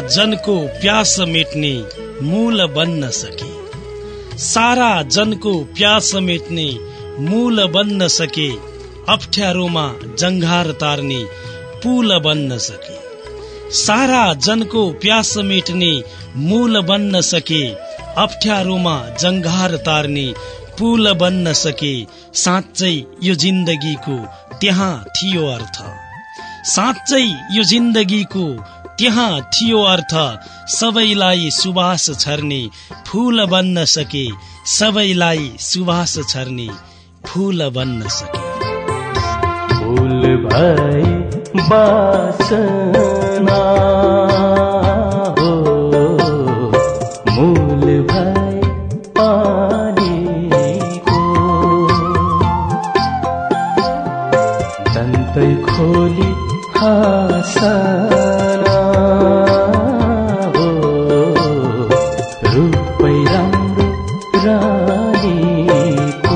जनको प्यास मेट्ने मूल बन्न सके, सारा जनको प्यास मेट्ने मूल बन्न सके, अप्ठ्यारोमा जंघार तार्ने पुल बन्न सके, सारा जनको प्यास मेट्ने मूल बन्न सके, अप्ठ्यारोमा जंघार तार्ने पुल बन्न सके। साँच्चै यो जिन्दगीको त्यहाँ थियो अर्थ, साँच्चै यो जिन्दगीको त्यहाँ थियो अर्थ, सबैलाई सुवास छर्ने फूल बन्न सके, सबैलाई सुवास छर्ने फूल बन्न सके। फूल भई बासना हो, मूल भई पानीको, दन्तै खोली हाँसना हो, रूपै राम्रो रानीको।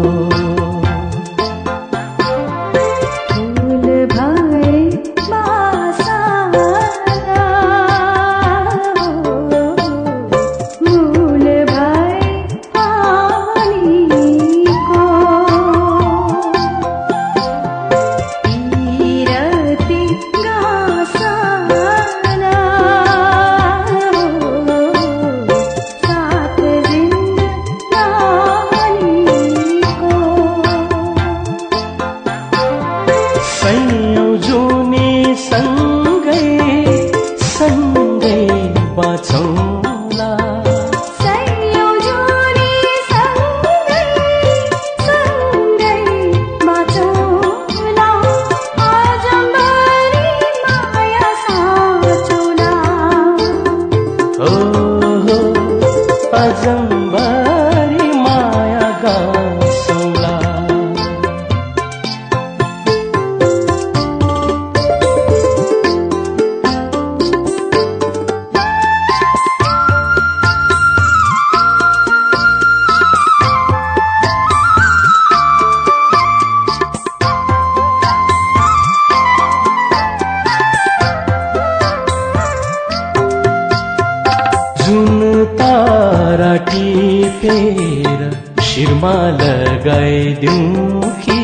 शिरमा लगाइदिउँ कि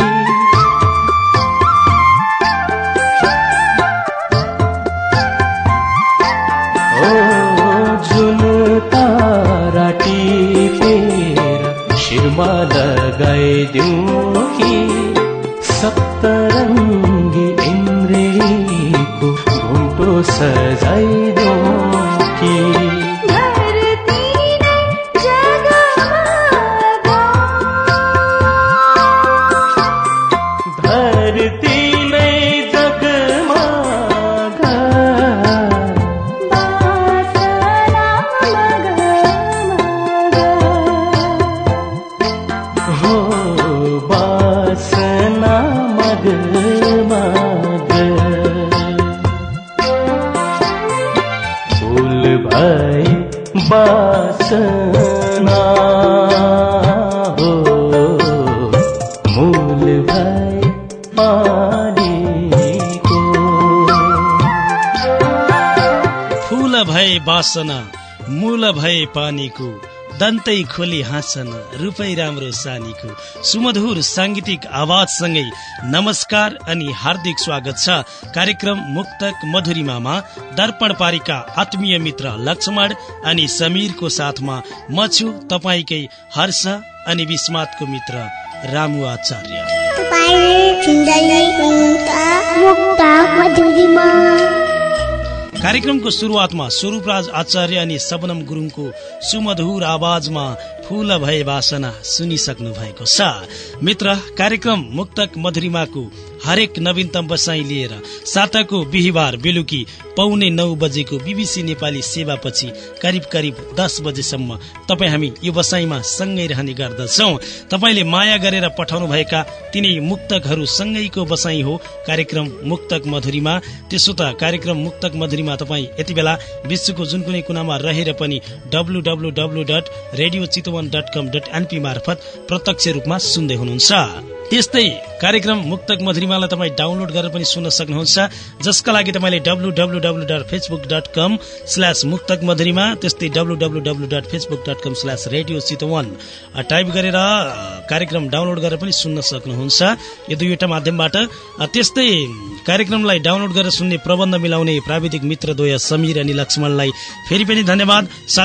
ओ जुन तारा टिपेर शिरमा लगाइदिउँ कि, सप्तरङ्गी इन्द्रेणीको घुम्टो सजाइदिउँ कि, बासना हो, मूल भई पानीको। फूल भए बासना मूल भए पानीको, दन्तै खोली हाँसन रूपै राम्रो सानीको। सुमधुर सांगीतिक आवाजसँगै नमस्कार अनि हार्दिक स्वागत छ कार्यक्रम मुक्तक मधुरिमामा। दर्पण पारीका आत्मीय मित्र लक्ष्मण अनि समीरको साथमा म छु तपाईकै हर्ष अनि विस्मातको मित्र रामु आचार्य। कार्यक्रमको शुरुआतमा स्वरूपराज आचार्य अनि सबनम गुरुङको सुमधुर आवाजमा फूल भए वासना सुनिसक्नु भएको छ। मित्र, कार्यक्रम मुक्तक मधुरिमाको हरेक नवीनतम बसाई लिएर साताको बिहिबार बेलुकी 8:45 बजेको बीबीसी नेपाली सेवापछि करिब 10 बजेसम्म तपाईँ हामी यो बसाईमा सँगै रहने गर्दछौ। तपाईले माया गरेर पठाउनु भएका तिनै मुक्तकहरू सँगैको बसाई हो कार्यक्रम मुक्तक मधुरिमा। त्यसो त कार्यक्रम मुक्तक मधुरिमा तपाईँ यति बेला विश्वको जुन कुनै कुनामा रहेर पनि www.radiochitwan.com.np मार्फत प्रत्यक्ष रूपमा सुन्दै हुनुहुन्छ। त्यस्तै कार्यक्रम मुक्तक मधुरिमालाई तपाईँ डाउनलोड गरेर पनि सुन्न सक्नुहुन्छ, जसका लागि तपाईँले www.facebook.com/मुक्तकमधुरिमा त्यस्तै www.facebook.com/radio-चितवन टाइप गरेर कार्यक्रम डाउनलोड गरेर पनि सुन्न सक्नुहुन्छ यो दुईवटा माध्यमबाट। त्यस्तै कार्यक्रमलाई डाउनलोड गरेर सुन्ने प्रबन्ध मिलाउने प्राविधिक मित्रद्वय समीर अनि लक्ष्मणलाई फेरि पनि धन्यवाद।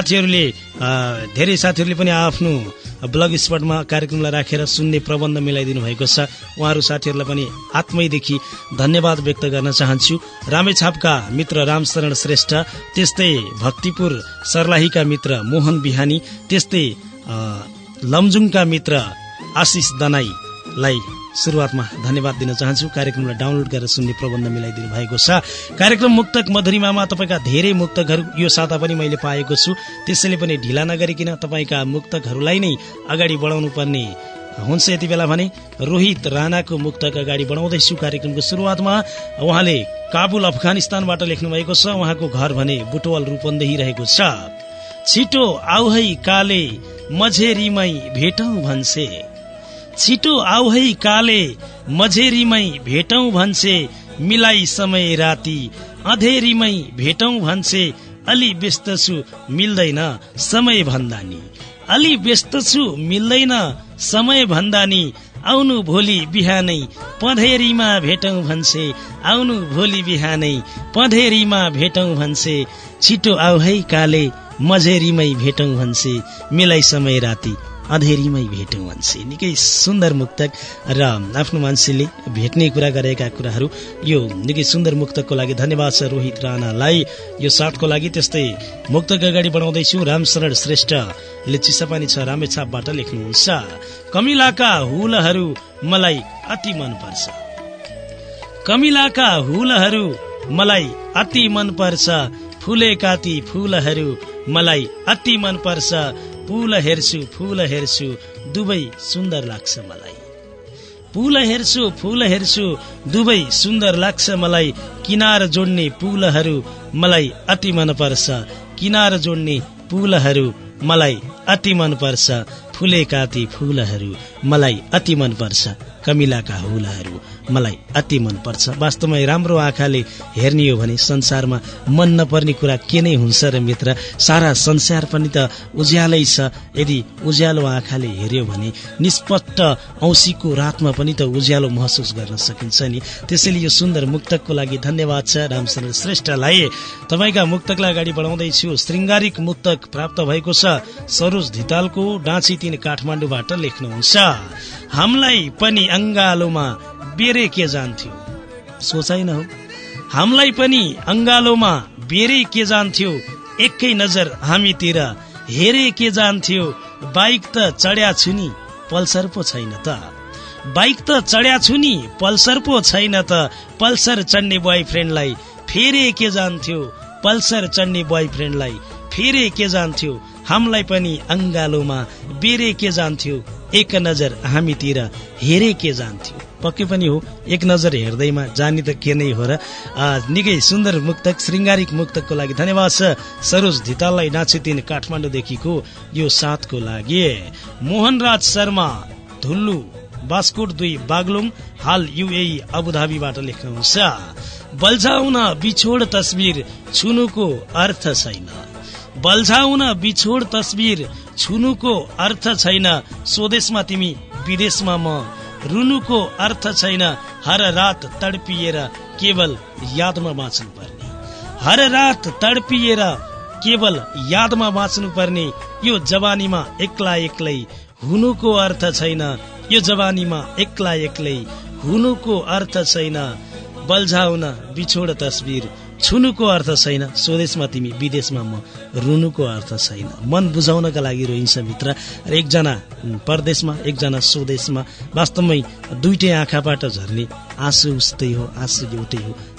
धेरै साथीहरूले पनि आफ्नो ब्लग स्पटमा कार्यक्रमलाई राखेर सुन्ने प्रबन्ध मिलाइदिनु भएको छ। उहाँहरू साथीहरूलाई पनि आत्मैदेखि धन्यवाद व्यक्त गर्न चाहन्छु। रामेछापका मित्र रामशरण श्रेष्ठ, त्यस्तै भक्तिपुर सर्लाहीका मित्र मोहन बिहानी, त्यस्तै लमजुङका मित्र आशिष दनाईलाई सुरुवातमा धन्यवाद दिन चाहन्छु। कार्यक्रमलाई डाउनलोड गरेर सुन्ने प्रबन्ध मिलाइदिनु भएको छ। कार्यक्रम मुक्तक मधुरिमामा तपाईँका धेरै मुक्तकहरू यो साता पनि मैले पाएको छु, त्यसैले पनि ढिला नगरिकन तपाईँका मुक्तकहरूलाई नै अगाडि बढाउनु पर्ने हुन्छ। यति बेला भने रोहित राणाको मुक्तक अगाडि बढाउँदैछु। कार्यक्रमको सुरुवातमा उहाँले काबुल अफगानिस्तानबाट लेख्नु भएको छ। उहाँको घर भने बुटवल रूपन्देही रहेको छ। छिटो आउ है काले मझेरीमै भेटौं भन्छे, छिटो आउ है काले मझेरीमै भेटौं भन्छे, मिलाई समय राति अँधेरीमै भेटौं भन्छे, अलि व्यस्त छु मिल्दैन समय भन्दा नि, अलि व्यस्त छु मिल्दैन समय भन्दा नि, आउनु भोलि बिहानै पँधेरीमा भेटौं भन्छे, आउनु भोलि बिहानै पँधेरीमा भेटौं भन्छे, छिटो आउ है काले मझेरीमै भेटौं भन्छे, मिलाई समय राति अँधेरीमै भेटौं भन्छे। निकै सुन्दर मुक्तक र आफ्नो मान्छेले भेट्ने कुरा गरेका कुराहरू, यो निकै सुन्दर मुक्तकको लागि धन्यवाद छ रोहित राणालाई यो साथको लागि। त्यस्तै मुक्तक अगाडि बढाउँदैछु। रामशरण श्रेष्ठले चिसापानी छ रामेछापबाट लेख्नुहुन्छ। कमिलाका हुलहरू मलाई अति मन पर्छ, कमिलाका हुलहरू मलाई अति मन पर्छ, फुलेका ती फुलहरू मलाई अति मन पर्छ, फूल हेर्छु दुवै सुन्दर लाग्छ मलाई, फूल हेर्छु दुवै सुन्दर लाग्छ मलाई, किनार जोड्ने पुलहरू मलाई अति मन पर्छ, किनार जोड्ने पुलहरू मलाई अति मन पर्छ, फुलेका ती फुलहरू मलाई अति मन पर्छ, कमिलाका हुलहरू मलाई अति मन पर्छ। वास्तवमा राम्रो आँखाले हेर्ने हो भने संसारमा मन नपर्ने कुरा के नै हुन्छ र मित्र, सारा संसार पनि त उज्यालै छ। यदि उज्यालो आँखाले हेर्यो भने निष्पट्ट औँसीको रातमा पनि त उज्यालो महसुस गर्न सकिन्छ नि। त्यसैले यो सुन्दर मुक्तकको लागि धन्यवाद छ रामशरण श्रेष्ठलाई। तपाईँका मुक्तकलाई अगाडि बढाउँदैछु। श्रृङ्गारिक मुक्तक प्राप्त भएको छ सरोज धितालको डाँची 3 काठमाडौँबाट लेख्नुहुन्छ। हामीलाई पनि अंगालोमा बेरे के जान्थ्यो, सोचाइ न हो, हामीलाई पनि अंगालोमा बेरे के जान्थ्यो, एकै नजर हामीतिर हेरे के जान्थ्यो, बाइक त चढ्या छु नि पल्सर पो छैन त, बाइक त चढ्या छु नि पल्सर पो छैन त, पल्सर चढ्ने बोयफ्रेन्डलाई फेरे के जान्थ्यो, पल्सर चढ्ने बोयफ्रेन्डलाई फेरे के जान्थ्यो, हामीलाई पनि अंगालोमा बेरे के जान्थ्यो, एक नजर हामीतिर हेरे के जान्थ्यो। पक्कै पनि हो, एक नजर हेर्दैमा जाने त के नै हो र। निकै सुन्दर मुक्तक, श्रृङ्गारिक मुक्तकको लागि धन्यवाद छ सरोज धिताललाई डाँची 3 काठमाडौँदेखिको यो साथको लागि। मोहनराज शर्मा धुल्लु बास्कोट 2 बागलुङ हाल UAE अबुधाबीबाट लेख्नुहुन्छ। बल्झाउन बिछोड तस्बिर छुनुको अर्थ छैन, बल्झाउन बिछोड तस्बिर छुनुको अर्थ छैन, स्वदेशमा तिमी विदेशमा म रुनुको अर्थ छैन, हर रात तडपिएर केवल यादमा बाँच्नु पर्ने, हर रात तडपिएर केवल यादमा बाँच्नु पर्ने, यो जवानीमा एक्ला एक्लै हुनुको अर्थ छैन, यो जवानीमा एक्ला एक्लै हुनुको अर्थ छैन, बल्झाउन बिछोड तस्बिर छुनुको अर्थ छैन, स्वदेशमा तिमी विदेशमा म रुनुको अर्थ छैन। मन बुझाउनका लागि रोइन्छ मित्र, र एकजना परदेशमा एकजना स्वदेशमा, वास्तवमै दुईटै आँखाबाट झर्ने आँसु उस्तै हो, आँसु एउटै हो,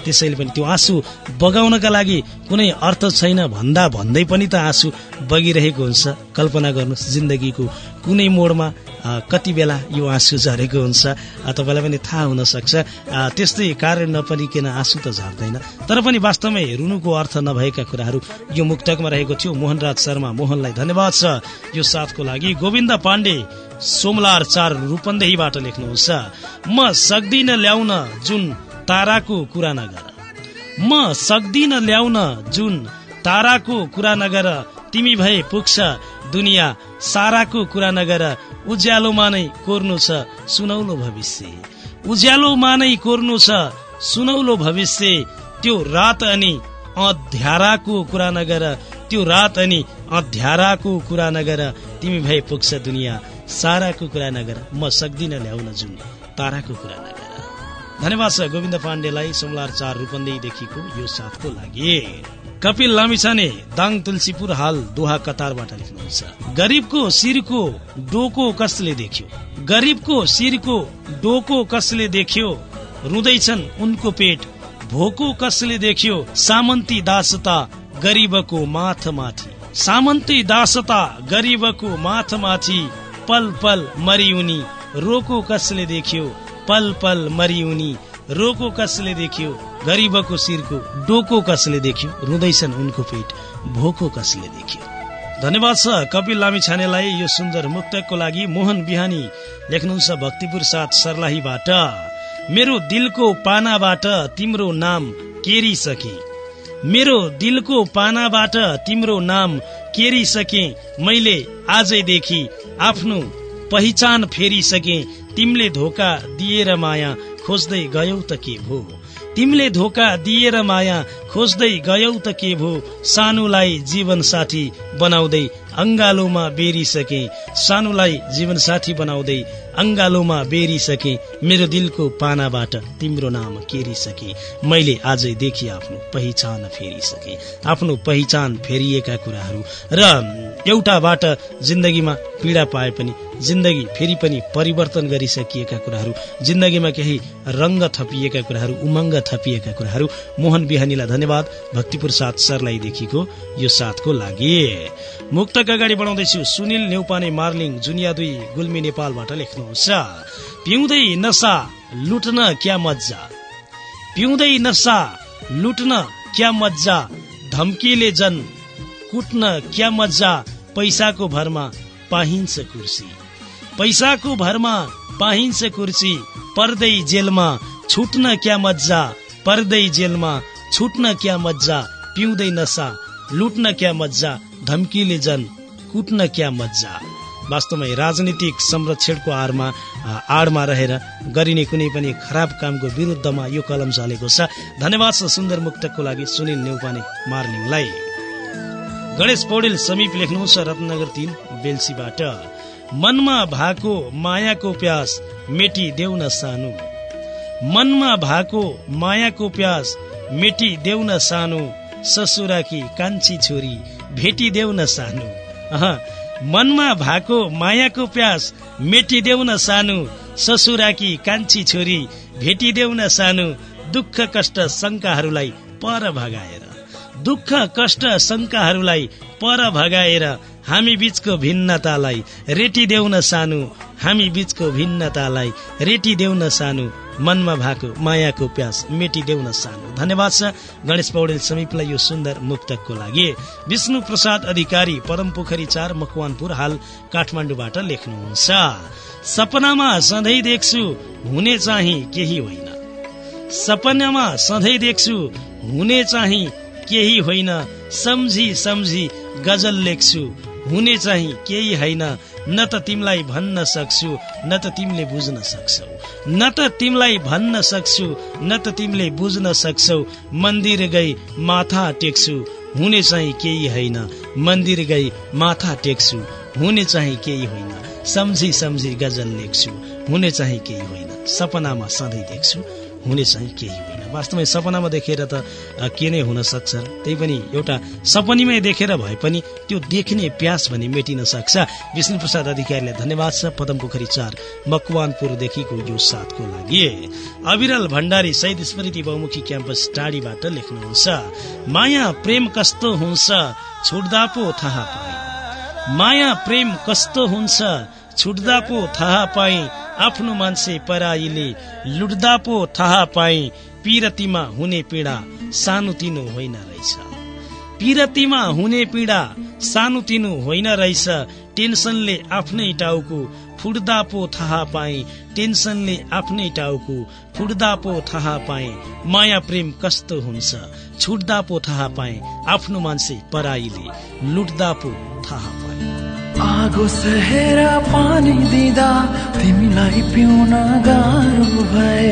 त्यसैले पनि त्यो आँसु बगाउनका लागि कुनै अर्थ छैन भन्दै पनि त आँसु बगिरहेको हुन्छ। कल्पना गर्नुहोस् जिन्दगीको कुनै मोडमा कति बेला यो आँसु झरेको हुन्छ, तपाईँलाई पनि थाहा हुन सक्छ। त्यस्तै कारण नपरिकन आँसु त झर्दैन, तर पनि वास्तवमै रुनुको अर्थ नभएका कुराहरू यो मुक्तकमा रहेको थियो। मोहनराज शर्मा, मोहनलाई धन्यवाद छ यो साथको लागि। गोविन्द पाण्डे सोमलार 4 रूपन्देहीबाट लेख्नुहुन्छ, म सक्दिन ल्याउन जुन ताराको कुरा नगर, म सक्दिन ल्याउन जुन ताराको कुरा नगर, तिमी भए पुग्छ दुनिया साराको कुरा नगर, उज्यालोमा नै कोर्नु छ सुनौलो भविष्य, उज्यालोमा नै कोर्नु छ सुनौलो भविष्य, त्यो रात अनि अँध्याराको कुरा नगर, त्यो रात अनि अँध्याराको कुरा नगर, तिमी भए पुग्छ दुनिया साराको कुरा नगर, म सक्दिन ल्याउन जुन ताराको कुरा नगर। धन्यवाद छ गोविन्द पाण्डेलाई सोमलार 4 रूपन्देहीदेखिको यो साथको लागि। कपिल लामिछाने दाङ तुलसीपुर हाल दोहा कतारबाट लेख्नुहुन्छ, गरीबको शिरको डोको कसले देख्यो, गरीबको शिरको डोको कसले देख्यो, रुँदैछन् उनको पेट भोको कसले देख्यो, सामन्ती दासता गरीबको माथमाथि, सामन्ती दासता गरीबको माथमाथि, पल पल मरी उनी रोको कसले देख्यो, पल पल मरी उनी रोको कसले देख्यो, गरीबको शिरको डोको कसले देख्यो, रुँदैछन् उनको पेट भोको कसले देख्यो। धन्यवाद छ कपिल लामिछानेलाई यो सुन्दर मुक्तकको लागि। मोहन बिहानी लेख्नुहुन्छ भक्तिपुर 7 सर्लाहीबाट, मेरो दिलको पानाबाट तिम्रो नाम केरिसके, मेरो दिलको पानाबाट तिम्रो नाम केरिसके, मैले आजैदेखि आफ्नो पहिचान फेरिसके, तिमीले धोका दिएर माया खोज्दै गयौ त के भो, तिमीले धोका दिएर माया खोज्दै गयौ त के भो, सानुलाई जीवन साथी बनाउँदै अंगालोमा बेरिसके, सानुलाई जीवन साथी बनाउँदै अंगालोमा बेरिसके, मेरो दिलको पानाबाट तिम्रो नाम केरिसके, मैले आजैदेखि आफ्नो पहिचान फेरिसके। आफ्नो पहिचान फेरिएका कुराहरू र एउटाबाट जिन्दगीमा पीडा पाए पनि जिन्दगी फेरि पनि परिवर्तन गरिसकिएका कुराहरू, जिन्दगीमा केही रंग थपिएका कुराहरू, उमंग थपिएका कुराहरू। मोहन बिहानीलाई धन्यवाद भक्तिपुर 7 सर्लाहीदेखिको यो साथको लागि। मुक्तक अगाडि बढाउँदैछु। सुनिल नेउपाने मार्लिङ जुनिया 2 गुल्मी नेपालबाट लेख्नुहुन्छ, पिउँदै नशा लुट्न क्या मज्जा, पिउँदै नशा लुट्न क्या मज्जा, धम्कीले जन कुट्न क्या मज्जा, पैसाको भरमा पाहिन्छ कुर्सी, पैसाको भरमा पाहिन्छ कुर्सी, पर्दै जेलमा छुट्न क्या मज्जा, पर्दै जेलमा छुट्न क्या मज्जा, पिउँदै नशा लुट्न क्या मज्जा, धम्कीले जन कुट्न क्या मज्जा। वास्तवमै राजनीतिक संरक्षणको आडमा रहेर गरिने कुनै पनि खराब कामको विरुद्धमा यो कलम चलेको छ। धन्यवाद छ सुन्दर मुक्तकको लागि सुनिल नेउपाने मार्लिङलाई। गणेश पौडेल समीप लेख्नुहुन्छ रत्नगर 3 बेल्सीबाट, मनमा भएको मायाको प्यास मेटी देउन सानो, मनमा भएको मायाको प्यास मेटी देउन सानो, ससुराकी कान्छी छोरी भेटी देउन सानो, मनमा भएको मायाको प्यास मेटी देउन सानो, ससुराकी कान्छी छोरी भेटी देउन सानो, दुःख कष्ट शंकाहरूलाई पर भगाएर, दुःख कष्ट शंकाहरूलाई पर भगाएर, हामी बीचको भिन्नतालाई रेटी देउन सानो, हामी बीचको भिन्नतालाई रेटी देउन सानो, मनमा भएको मायाको प्यास मेटी देउन सानो। धन्यवाद छ गणेश पौडेल समीपलाई यो सुन्दर मुक्तकको लागि। विष्णु प्रसाद अधिकारी परमपोखरी 4 मकवानपुर हाल काठमाडौँबाट लेख्नुहुन्छ, सपनामा सधैँ देख्छु हुने चाहिँ केही होइन, सपनामा सधैँ देख्छु हुने चाहिँ केही होइन, सम्झी सम्झी गजल लेख्छु हुने चाहिँ केही होइन, न त तिमीलाई भन्न सक्छु न त तिमीले बुझ्न सक्छौ, न त तिमीलाई भन्न सक्छु न त तिमीले बुझ्न सक्छौ, मन्दिर गई माथा टेक्छु हुने चाहिँ केही होइन, मन्दिर गई माथा टेक्छु हुने चाहिँ केही होइन, सम्झी सम्झी गजल लेख्छु हुने चाहिँ केही होइन, सपनामा सधैँ देख्छु हुने चाहिँ केही होइन। वास्तवमै सपनामा देखेर त के नै हुन सक्छ, त्यही पनि एउटा सपनीमै देखेर भए पनि त्यो देख्ने प्यास भने मेटिन सक्छ। विष्णु प्रसाद अधिकारीलाई धन्यवाद छ। पदमपोखरी 4 मकवानपुरदेखिको यो साथको लागि। अविरल भण्डारी शहीद स्मृति बहुमुखी क्याम्पस टाढीबाट लेख्नुहुन्छ, माया प्रेम कस्तो हुन्छ छुट्दा पो थाहा पाए, माया प्रेम कस्तो हुन्छ छुट्दा पो थाहा पाए, आफ्नो मान्छे पराईले लुट्दा पो थाहा पाए, पिरतीमा हुने पीडा सानोतिनो होइन रहेछ, पिरतीमा हुने पीडा सानोतिनो होइन रहेछ, टेन्सनले आफ्नै टाउको फुट्दा पो थाहा पाए, टेन्सनले आफ्नै टाउको फुट्दा पो थाहा पाए, माया प्रेम कस्तो हुन्छ छुट्दा पो थाहा पाए, आफ्नो मान्छे पराईले लुट्दा पो थाहा पाए। आगो सहेर पानी दिँदा तिमीलाई पिउन गाह्रो भए,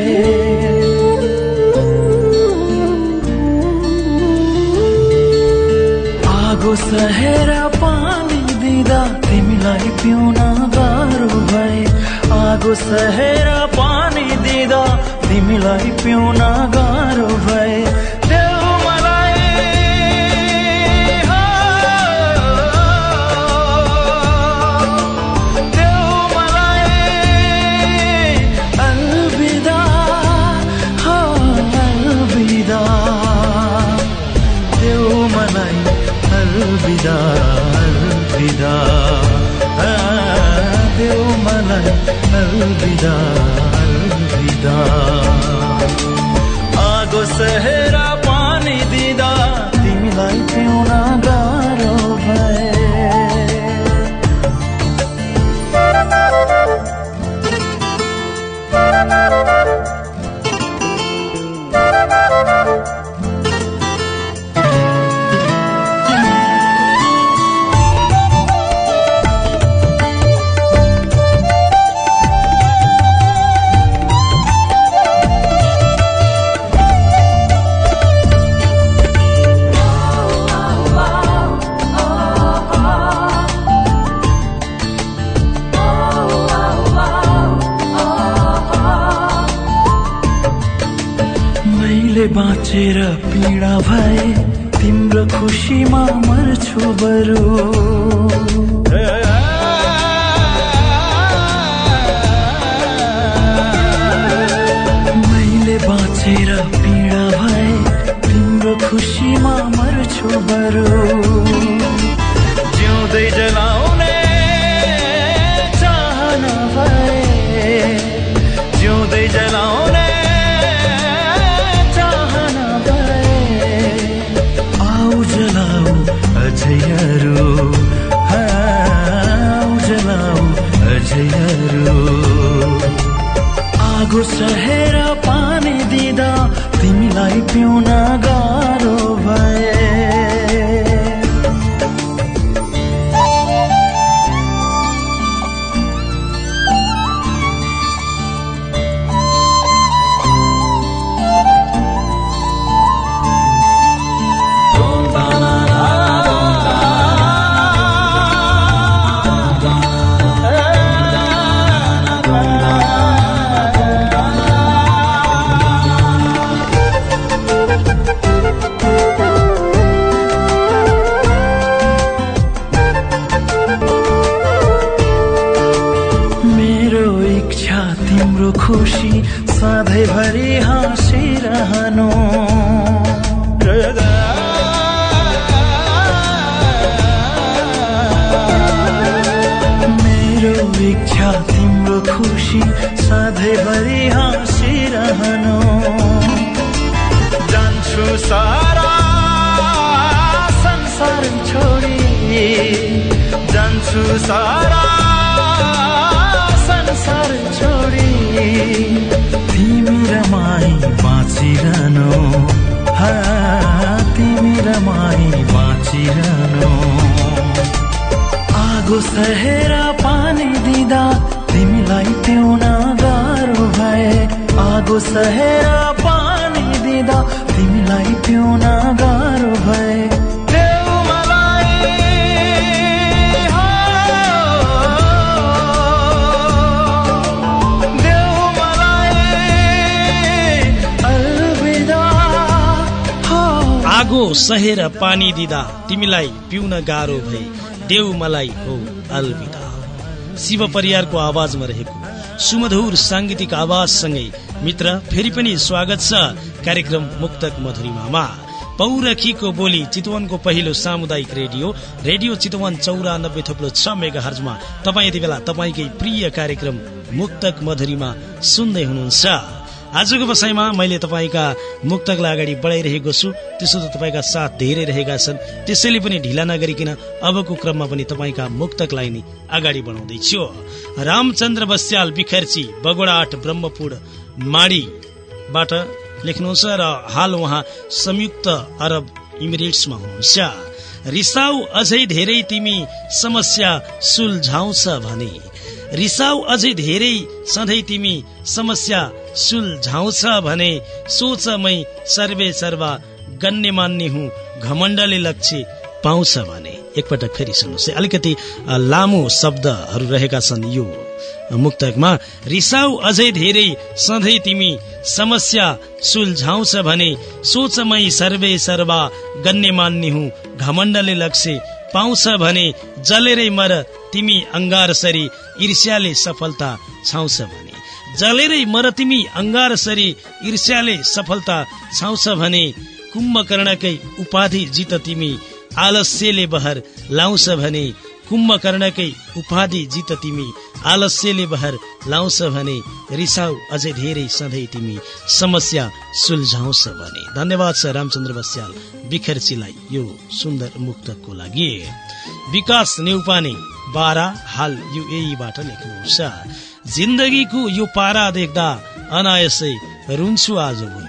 आगो सहेर पानी दिँदा तिमीलाई पिउन गाह्रो भए, आगो सहेर पानी दिँदा तिमीलाई पिउन गाह्रो भए, अलविदा अलविदा देऊ मलाई अलविदा अलविदा। आगो सहेर पानी दिँदा तिमीलाई पिउन गाह्रो भए, बाँचेर पीडा भए तिम्रो खुसीमा मर्छु बरु, मैले बाँचेर पीडा भए तिम्रो खुसीमा मर्छु बरु, जिउँदै जलाउने चाहना भए, जिउँदै जलाउने अझैहरू जलाऊ अझैहरू। आगो सहेर पानी दिँदा तिमीलाई पिउन गाह्रो भए, खुशी सधैँभरि हाँसिरहनु, मेरो इच्छा तिम्रो खुशी सधैँभरि हाँसिरहनु, जान्छु सारा संसार छोडी, जान्छु सारा संसार छोडी, तिमी रमाई बाँचिरहनु, तिमी रमाई बाँचिरहनु। आगो सहेर पानी दिँदा तिमीलाई पिउन गाह्रो भए, आगो सहेर पानी दिँदा तिमीलाई पिउन गाह्रो भए, अलविदा आगो सहेर पानी दिँदा तिमीलाई पिउन गाह्रो भए देऊ मलाई हो अलविदा। शिव परियारको आवाजमा रहेको सुमधुर सांगीतिक आवाजसँगै मित्र फेरि पनि स्वागत छ कार्यक्रम मुक्तक मधुरिमामा। पौरखीको बोली चितवनको पहिलो सामुदायिक रेडियो चितवन 94.6 मेगाहर्जमा तपाईँ यति बेला तपाईँकै प्रिय कार्यक्रम मुक्तक मधुरिमा सुन्दै हुनुहुन्छ। आजको बसाइमा मैले तपाईँका मुक्तकलाई अगाडि बढाइरहेको छु। त्यसो त तपाईँका साथ धेरै रहेका छन्, त्यसैले पनि ढिला नगरिकन अबको क्रममा पनि तपाईँका मुक्तकलाई नै अगाडि बढाउँदैछु। रामचन्द्र बस्याल बिखर्ची बगोडा 8 ब्रह्मपुर माडीबाट लेख्नुहुन्छ र हाल उहाँ संयुक्त अरब इमिरेट्समा हुनुहुन्छ। रिसाउ अझै धेरै तिमी समस्या सुल्झाउँछ भने, रिसाउ अझै धेरै सधैँ तिमी समस्या सुल्झाउँछ भने, सोच मै सर्वे सर्वा गण्य मान्ने हुँ घमण्डले लक्ष्य पाउँछ भने। एकपटक फेरि सुन्नुहोस्, अलिकति लामो शब्दहरू रहेका छन् यो मुक्तकमा। रिसाउ अझै धेरै सधैँ तिमी समस्या सुल्झाउँछ भने, सोच मै सर्वे सर्वा गण्य मान्ने हुँ घमण्डले लक्ष्य पाउँछ भने, जलेरै मर तिमी अंगारसरी ईर्ष्याले सफलता छाउँछ भने, जलेरै मर तिमी अंगारसरी ईर्ष्याले सफलता छाउँछ भने, कुम्भकर्णकै उपाधि जित तिमी आलस्यले बहर लाउँछ भने, कुम्भकर्णकै उपाधि जित तिमी आलस्यले बहर लाउँछ भने, रिसाउ अझै धेरै सधैँ तिमी समस्या सुल्झाउँछ भने। धन्यवाद छ रामचन्द्र बस्याल बिखर्चीलाई यो सुन्दर मुक्तकको लागि। विकास नेउपाने बारा हाल युएईबाट लेख्नुहुन्छ। जिन्दगीको यो पारा देख्दा अनायसै रुन्छु आज भोलि,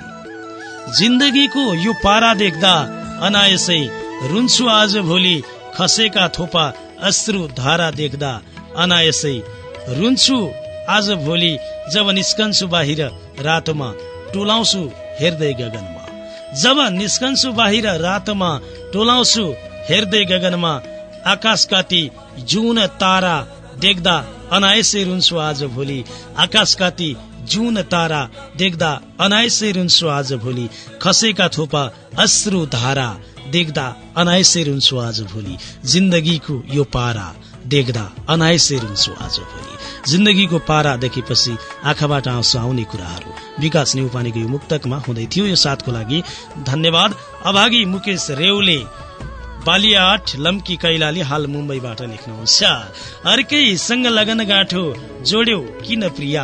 जिन्दगीको यो पारा देख्दा अनायसै रुन्छु आज भोलि, खसेका थोपा अश्रु धारा देख्दा अनायसै रुन्छु आज भोलि, जब निस्कन्छु बाहिर रातमा टोलाउँछु हेर्दै गगनमा, जब निस्कन्छु बाहिर रातमा टोलाउँछु हेर्दै गगनमा, आकाश काटी जुन तारा देख्दा अनायसै रुन्छु आज भोलि, आकाश काटी जुन तारा देख्दा अनायसै रुन्छु आज भोलि, खसेका थोपा अश्रु धारा देख्दा अनायसै रुन्छु आज भोलि, जिन्दगीको यो पारा देख्दा अनायसै रुन्छु आज भोलि। जिन्दगीको पारा देखेपछि आँखाबाट आँसु आउने कुराहरू विकास नेउपानेको यो मुक्तकमा हुँदै थियो। यो साथको लागि धन्यवाद। अभागी मुकेश रेउले बालिया 8 लम्की कैलाली हाल मुम्बईबाट लेख्नुहुन्छ। अर्कैसँग लगन गाँठो जोड्यौ किन प्रिया,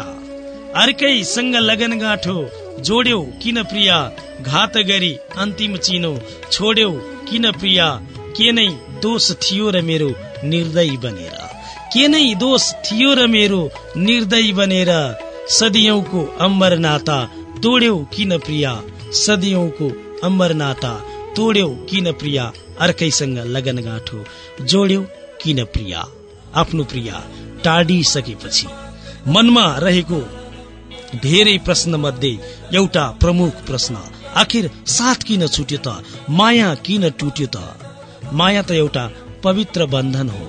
अर्कैसँग लगन गाँठो जोड्यौ किन प्रिया, घात गरी अन्तिम चिनो छोड्यौ किन प्रिया, के नै दोष थियो र मेरो निर्दयी बनेर, के नै दोष थियो र मेरो निर्दयी बनेर, सदियौंको अमर नाता तोड्यौ किन प्रिया, सदियौंको अमर नाता तोड्यौ किन प्रिया, अर्कैसँग लगन गाँठो जोड्यौ किन प्रिया। आफ्नो प्रिया टाढिसकेपछि मनमा रहेको धेरै प्रश्न मध्ये एउटा प्रमुख प्रश्न, आखिर साथ किन छुट्यो त, माया किन टुट्यो त। माया त एउटा पवित्र बन्धन हो,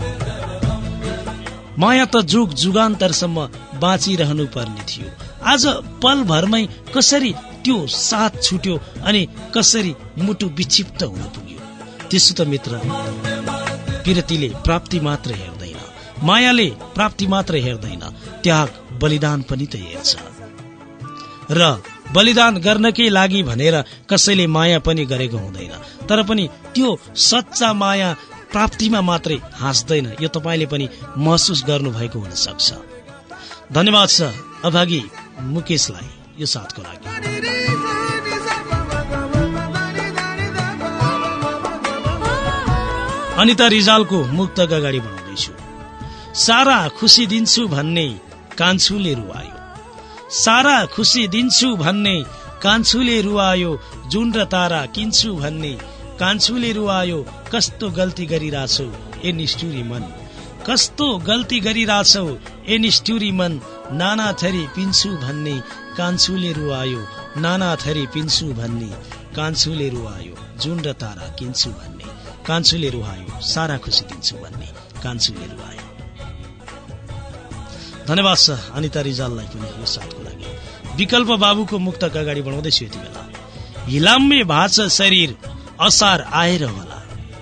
माया त जुग जुगान्तरसम्म बाँचिरहनु पर्ने थियो। आज पल भरमै कसरी त्यो साथ छुट्यो अनि कसरी मुटु विक्षिप्त हुन पुग्यो। त्यसो त मित्र पिरतीले प्राप्ति मात्र हेर्दैन, मायाले प्राप्ति मात्र हेर्दैन, त्याग बलिदान पनि त हेर्छ। र बलिदान गर्नकै लागि भनेर कसैले माया पनि गरेको हुँदैन, तर पनि त्यो सच्चा माया प्राप्तिमा मात्रै हाँस्दैन। यो तपाईले पनि महसुस गर्नु भएको हुन सक्छ। धन्यवाद छ अभागी मुकेशलाई यो साथको लागि। अनिता रिजालको मुक्तक अगाडि बढाउँदैछु। सारा खुसी दिन्छु भन्ने कान्छुले रुवायो, सारा खुसी दिन्छु भन्ने कान्छुले रुवायो, जुन र तारा किन्छु भन्ने कान्छुले रुवायो, कस्तो गल्ती गरिराछौ ए निष्ठुरी मन, कस्तो गल्ती गरिराछौ ए निष्ठुरी मन, नाना थरी पिन्छु भन्ने कान्छुले रुवायो, नाना थरी पिन्छु भन्ने कान्छुले रुवायो, जुन र तारा किन्छु भन्ने कान्छुले रुवायो, सारा खुसी दिन्छु भन्ने कान्छुले रुवायो। धन्यवाद छ अनिता रिजाललाई पनि यो साथको लागि। विकल्प बाबुको मुक्तक अगाडि बढाउँदैछु। यति बेला हिलाम्मे भाछ शरीर असार आएर होला।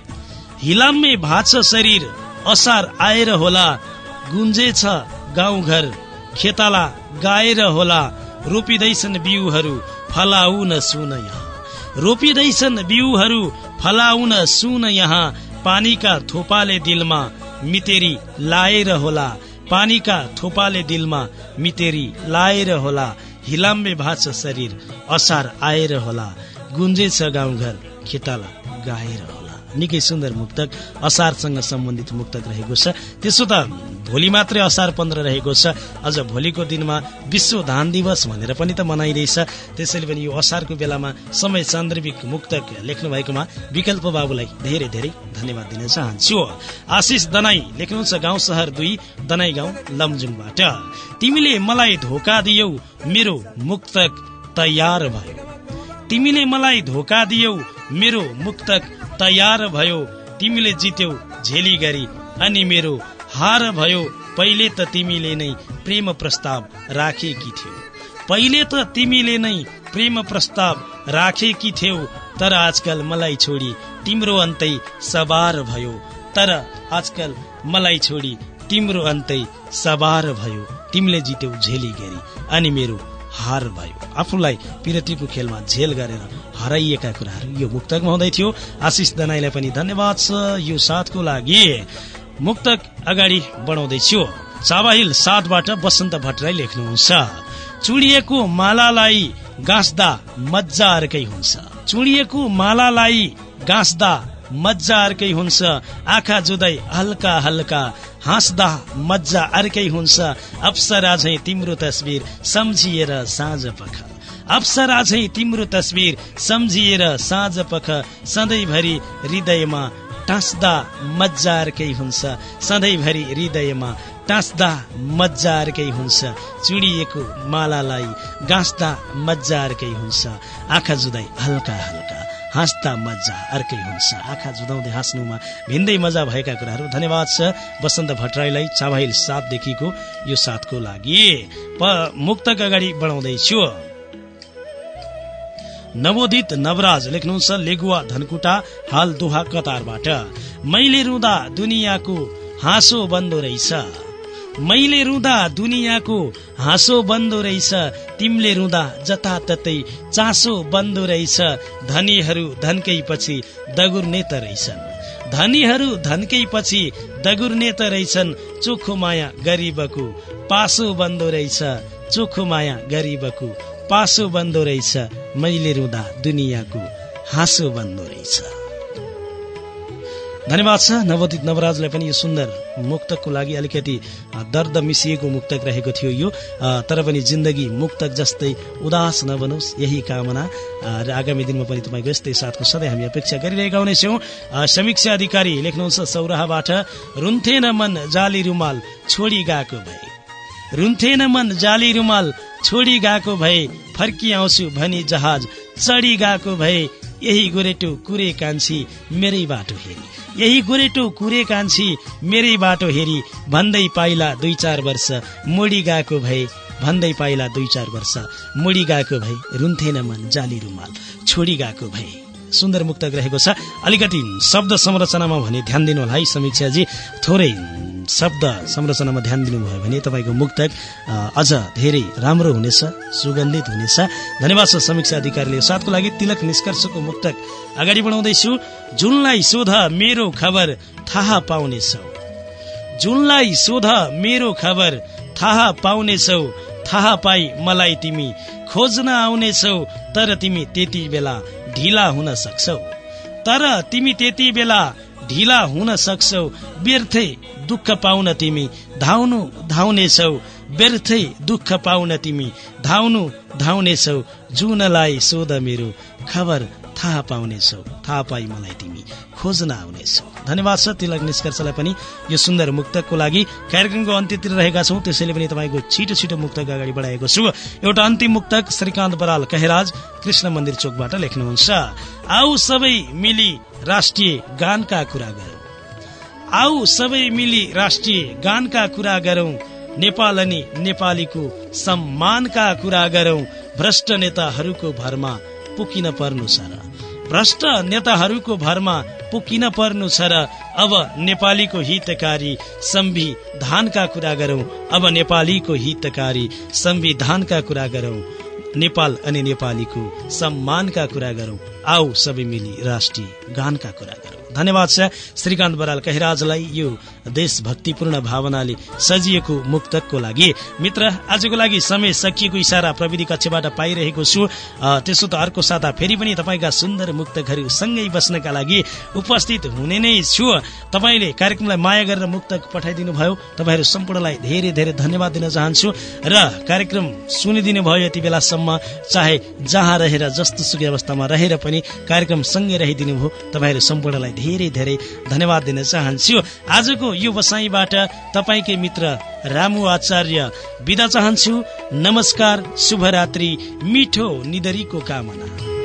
हिलाम्मे भाछ शरीर असार आएर होला। गुन्जेछ गाउँघर खेताला गाएर होला। रोपिँदैछन् बिउहरू फलाउन सुन यहाँ। रोपिँदैछन् बिउहरू फलाउन सुन यहाँ। पानीका थोपाले दिलमा मितेरी लाएर होला। पानीका थोपाले दिलमा मितेरी लाएर होला। हिलाम्बे भाछ शरीर असार आएर होला। गुन्जेछ गाउँघर खेताला गाएर होला। निकै सुन्दर मुक्तक असारसँग सम्बन्धित मुक्तक रहेको छ। त्यसो त भोलि मात्रै असार 15 रहेको छ। अझ भोलिको दिनमा विश्व धान दिवस भनेर पनि त मनाइरहेछ। त्यसैले पनि यो असारको बेलामा समय सान्दर्भिक मुक्तक लेख्नु भएकोमा विकल्प बाबुलाई धेरै धेरै धन्यवाद दिन चाहन्छु। आशिष दनाई लेख्नुहुन्छ गाउँ शहर 2 दनाई गाउँ लमजुङबाट। तिमीले मलाई धोका दियौ मेरो मुक्तक तयार भयो। तिमीले मलाई धोका दियौ मेरो मुक्तक तयार भयो। तिमीले जित्यौ झेली गरी अनि मेरो हार भयो। पहिले त तिमीले नै प्रेम प्रस्ताव राखेकी थियौ। पहिले त तिमीले नै प्रेम प्रस्ताव राखेकी थियौ। तर आजकल मलाई छोडी तिम्रो अन्तै सवार भयो। तर आजकल मलाई छोडी तिम्रो अन्तै सवार भयो। तिमीले जित्यौ झेली गरी अनि मेरो हार भयो। आफूलाई पिरतीको खेलमा झेल गरेर हराइएका कुराहरू यो मुक्तकमा हुँदै थियो। आशिष दनाईलाई पनि धन्यवाद छ यो साथको लागि। मुक्तक अगाडि बढाउँदैछु। चाबाहिल 7बाट बसन्त भट्टराई लेख्नुहुन्छ चुडिएको मालालाई गाँस्दा मज्जा अर्कै हुन्छ। चुडिएको मालालाई गाँस्दा मज्जा अर्कै हुन्छ। आँखा जुदाई हल्का हल्का हाँस्दा मज्जा अर्कै हुन्छ। अप्सरा झैं तिम्रो तस्बिर सम्झिएर साँझ पख। अप्सरा झैं तिम्रो तस्बिर सम्झिएर साँझ पख। सधैँभरि हृदयमा टाँस्दा मज्जा अर्कै हुन्छ। सधैँभरि हृदयमा टाँस्दा मज्जा अर्कै हुन्छ। चुडिएको मालालाई गाँस्दा मज्जा अर्कै हुन्छ। आँखा जुदाई हल्का हल्का हाँस्दा मजा अर्कै हुन्छ। आँखा जुदाउँदै हाँस्नुमा भिन्दै मजा भएका कुराहरू। धन्यवाद छ बसन्त भट्टराईलाई चाबाहिल 7 देखिको यो साथको लागि। मुक्तक अगाडि बढाउँदैछु। नवोदित नवराज लेख्नुहुन्छ लेगुवा धनकुटा हाल दोहा कतारबाट। मैले रुँदा दुनियाँको हाँसो बन्दो रहेछ। मैले रुँदा दुनियाँको हाँसो बन्दो रहेछ। तिमीले रुँदा जताततै चासो बन्दो रहेछ। धनीहरू धनकै पछि दगुर्ने त रहेछन्। धनीहरू धनकै पछि दगुर्ने त रहेछन्। चोखो माया गरिबको पासो बन्दो रहेछ। चोखो माया गरिबको पासो बन्दो रहेछ। मैले रुँदा दुनियाँको हाँसो बन्दो रहेछ। धन्यवाद छ नवोदित नवराजलाई पनि यो सुन्दर मुक्तकको लागि। अलिकति दर्द मिसिएको मुक्तक रहेको थियो यो। तर पनि जिन्दगी मुक्तक जस्तै उदास नबनोस् यही कामना र आगामी दिनमा पनि तपाईँको यस्तै साथको सधैँ हामी अपेक्षा गरिरहेका हुनेछौँ। समीक्षा अधिकारी लेख्नुहुन्छ सौराहाबाट रुन्थेन मन जाली रुमाल छोडी गएको भए। रुन्थेन मन जाली रुमाल छोडी गएको भए। फर्की आउँछु भनी जहाज चढी गएको भए। यही गोरेटो कुरे कान्छी मेरै बाटो हेरी। यही गोरेटो कुरे कान्छी मेरै बाटो हेरी। भन्दै पाइला 2-4 वर्ष मोडी गएको भए। भन्दै पाइला 2-4 वर्ष मोडी गएको भए। रुन्थेन मन जाली रुमाल छोडी गएको भए। सुन्दर मुक्तक रहेको छ। अलिकति शब्द संरचनामा भने ध्यान दिनु होला है समीक्षाजी। थोरै शब्द संरचनामा ध्यान दिनुभयो भने तपाईँको मुक्तक अझ धेरै राम्रो हुनेछ, सुगन्धित हुनेछ। धन्यवाद छ समीक्षा अधिकारीले साथको लागि। तिलक निष्कर्षको मुक्तक अगाडि बढाउँदैछु। जुनलाई सोध मेरो खबर थाहा पाउनेछौ। जुनलाई सोध मेरो खबर थाहा पाउनेछौ। थाहा पाई मलाई तिमी खोज्न आउनेछौ। तर तिमी त्यति बेला ढिला हुन सक्छौ। तर तिमी त्यति बेला ढिला हुन सक्छौ। व्यर्थै दुःख पाउन तिमी धाउनेछौ। व्यर्थै दुःख पाउन तिमी धाउनेछौ। जुनलाई सोध मेरो खबर थाहा पाउनेछौ। थाहा पाई मलाई तिमी खोज्न आउनेछौ। धन्यवाद छ तिलक निष्कर्षलाई पनि यो सुन्दर मुक्तकको लागि। कार्यक्रमको अन्त्यतिर रहेका छौं, त्यसैले पनि तपाईँको छिटो छिटो मुक्तक अगाडि बढाएको छु। एउटा अन्तिम मुक्तक श्रीकान्त बराल कहेराज कृष्ण मन्दिर चोकबाट लेख्नुहुन्छ। आऊ सबै मिली राष्ट्रिय गानका कुरा गरौं। आऊ सबै मिली राष्ट्रिय गानका कुरा गरौं। नेपाल अनि नेपालीको सम्मानका कुरा गरौं। भ्रष्ट नेताहरूको भरमा पुकिन पर्नु सर। भ्रष्ट नेताहरूको भरमा पो किन पर्नु छ र। अब नेपालीको हितकारी संविधानका कुरा गरौं, अब नेपालीको हितकारी संविधानका कुरा गरौं, नेपाल अनि नेपालीको सम्मानका कुरा गरौं, आऊ सबै मिली राष्ट्रिय गानका कुरा गरौं। धन्यवाद छ श्रीकान्त बराल कहिराजलाई यो देशभक्तिपूर्ण भावनाले सजिएको मुक्तकको लागि। मित्र, आजको लागि समय सकिएको इशारा प्रविधि कक्षबाट पाइरहेको छु। त्यसो त अर्को साता फेरि पनि तपाईँका सुन्दर मुक्तकहरू सँगै बस्नका लागि उपस्थित हुने नै छु। तपाईँले कार्यक्रमलाई माया गरेर मुक्तक पठाइदिनु भयो, तपाईँहरू सम्पूर्णलाई धेरै धेरै धन्यवाद दिन चाहन्छु। र कार्यक्रम सुनिदिनु भयो यति बेलासम्म, चाहे जहाँ रहेर जस्तो सुकै अवस्थामा रहेर पनि कार्यक्रम सँगै रहिदिनु भयो, तपाईँहरू सम्पूर्णलाई धेरै धेरै धन्यवाद दिन चाहन्छु। आजको यो बसाइबाट तपाईकै मित्र रामु आचार्य बिदा चाहन्छु। नमस्कार, शुभरात्रि, मिठो निदरीको कामना।